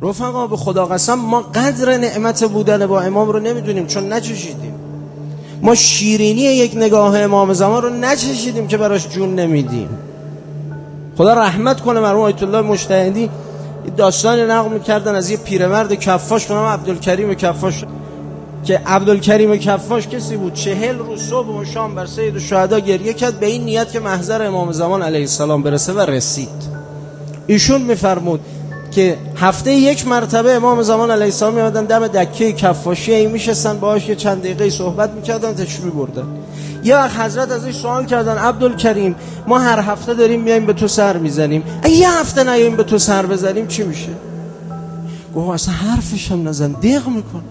رفقا به خدا قسم ما قدر نعمت بودن با امام رو نمیدونیم، چون نچشیدیم. ما شیرینی یک نگاه امام زمان رو نچشیدیم که براش جون نمیدیم. خدا رحمت کنه مرحوم آیت الله مجتهدی داستانی نقل می‌کردن از یه پیرمرد کفاش به نام عبدالکریم کفاش، که عبدالکریم کفاش کسی بود 40 روز صبح و شام بر سید الشهدا گریه کرد به این نیت که محضر امام زمان علیه السلام برسه و رسید. ایشون میفرمود که هفته یک مرتبه امام زمان علیه السلام میادن دم دکه کفاشی این میشستن باهاش یه چند دقیقه صحبت میکردن تشریح بردن. یه وقت حضرت ازش سوال کردن عبدالکریم ما هر هفته داریم میایم به تو سر میزنیم، اگه یه هفته نیاییم به تو سر بزنیم چی میشه؟ گفت اصلا حرفش هم نزن، دق میکن.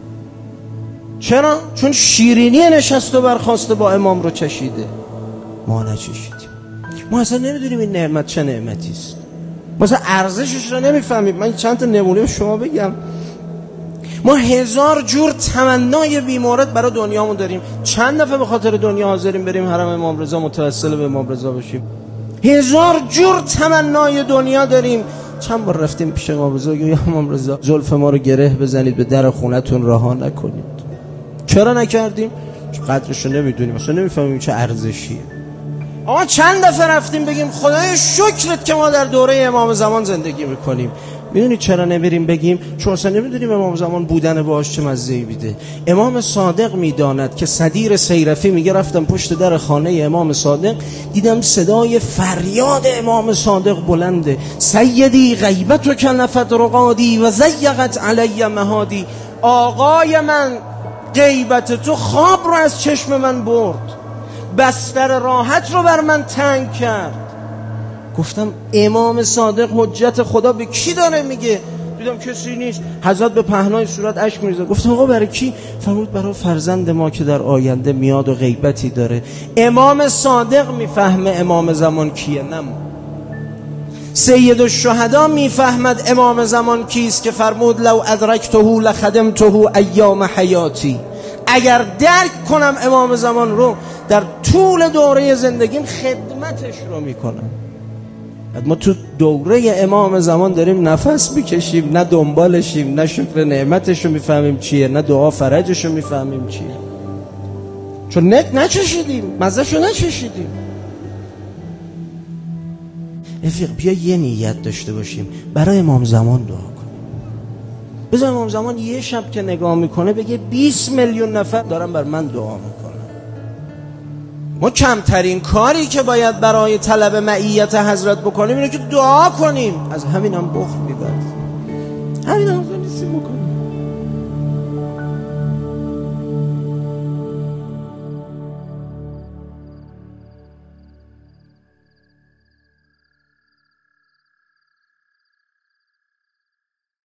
چرا؟ چون شیرینی نشست و برخاست با امام رو چشیده، ما نچشیدیم. ما اصلا نمیدونیم این نعمت چه نعمتی است، مثلا ارزشش رو نمیفهمیم. من چند تا نمونه به شما بگم. ما 1000 جور تمنای بیمورد برای دنیامون داریم. چند دفعه به خاطر دنیا حاضریم بریم حرم امام رضا متوسل به امام رضا بشیم. 1000 جور تمنای دنیا داریم. چند بار رفتیم پیش امام رضا یا امام رضا زلف ما رو گره بزنید به در خونتون رها نکنید. چرا نکردیم؟ قدرش رو نمیدونیم، اصلا نمیفهمیم چه ارزشیه. آقا چند دفعه رفتیم بگیم خدای شکرت که ما در دوره امام زمان زندگی میکنیم. میدونید چرا نمیریم بگیم؟ چون اصلا نمیدونیم امام زمان بودن باهاش چه مزه‌ای میده. امام صادق میداند که صدیر سیرفی میگه رفتم پشت در خانه امام صادق دیدم صدای فریاد امام صادق بلنده، سیدی غیبتک نفت رقادی و ضیقت علی مهادی. آقای من غیبت تو خواب رو از چشم من برد، بستر راحت رو بر من تنگ کرد. گفتم امام صادق حجت خدا به کی داره میگه؟ دیدم کسی نیست. حضرت به پهنای صورت اشک میریزه. گفتم آقا برای کی؟ فرمود برای فرزند ما که در آینده میاد و غیبتی داره. امام صادق میفهمه امام زمان کیه، نه ما. سید الشهدا میفهمد امام زمان کیست که فرمود لو ادرکته لخدمته ایام حیاتی. اگر درک کنم امام زمان رو در طول دوره زندگیم خدمتش رو میکنم. ما تو دوره امام زمان داریم نفس میکشیم، نه دنبالشیم، نه شکر نعمتش رو میفهمیم چیه، نه دعا فرجش رو میفهمیم چیه، چون نچشیدیم، مزهش رو نچشیدیم. رفیق بیا یه نیت داشته باشیم برای امام زمان دعا کنیم. بذار امام زمان یه شب که نگاه میکنه بگه 20 میلیون نفر دارن بر من دعا میکنن. ما کمترین کاری که باید برای طلب معیت حضرت بکنیم اینه که دعا کنیم. از همین هم بخل میبرد، همین هم نیستیم بکنیم.